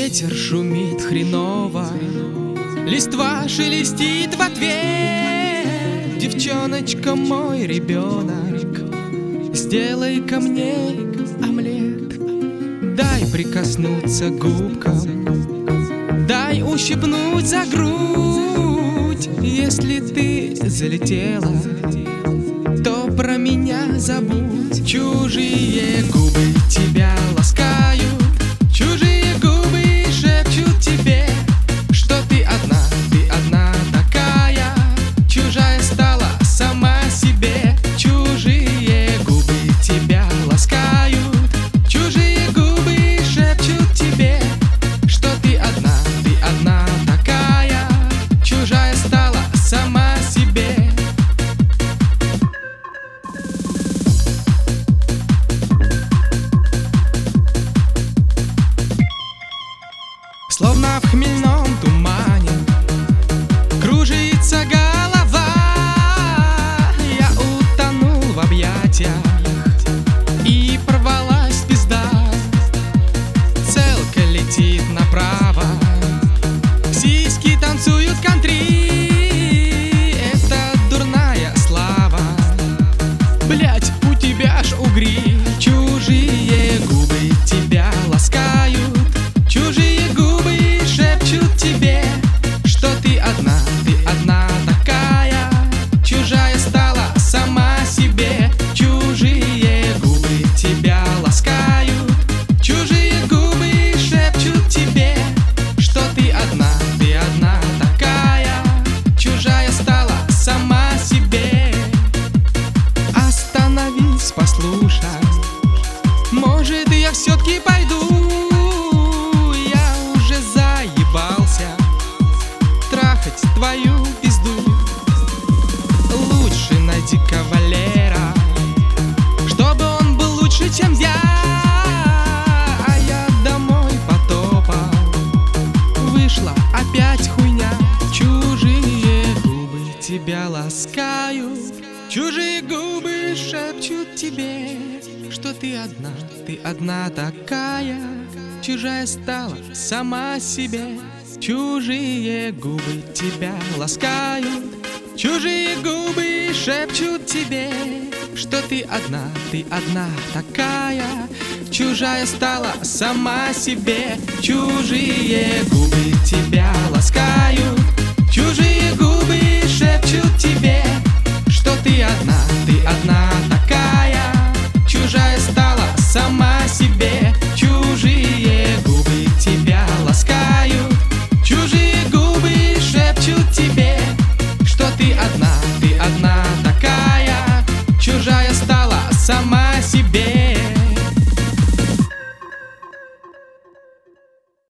Ветер шумит хреново, листва шелестит в ответ. Девчоночка, мой ребенок, сделай ко мне омлет. Дай прикоснуться губкам, дай ущипнуть за грудь. Если ты залетела, то про меня забудь. Чужие губы тебя ласкают, чужие губы шепчут тебе, что ты одна такая, чужая стала сама себе. Чужие губы тебя ласкают, чужие губы шепчут тебе, что ты одна такая, чужая стала сама себе. Словно в хмельном тумане кружится голова. Я утонул в объятиях, и порвалась пизда. Целка летит направо, сиськи танцуют кантри. Это дурная слава, блять, у тебя ж угри. Чужие губы тебя ласкают, чужие губы шепчут тебе, что ты одна такая, чужая стала сама себе. Чужие губы тебя ласкают, чужие губы шепчут тебе, что ты одна такая, чужая стала сама себе. Остановись, послушай, может, я все-таки пойду. Трахать твою пизду. Лучше найди кавалера, чтобы он был лучше, чем я. А я домой потопал, вышла опять хуйня. Чужие губы тебя ласкают, чужие губы шепчут тебе, что ты одна такая, чужая стала сама себе. Чужие губы тебя ласкают, чужие губы шепчут тебе, что ты одна такая, чужая стала сама себе. Чужие губы тебя ласкают, чужие губы шепчут тебе, что ты одна такая, чужая стала сама себе. Чужие губы тебя ласкают, чужие губы шепчут тебе,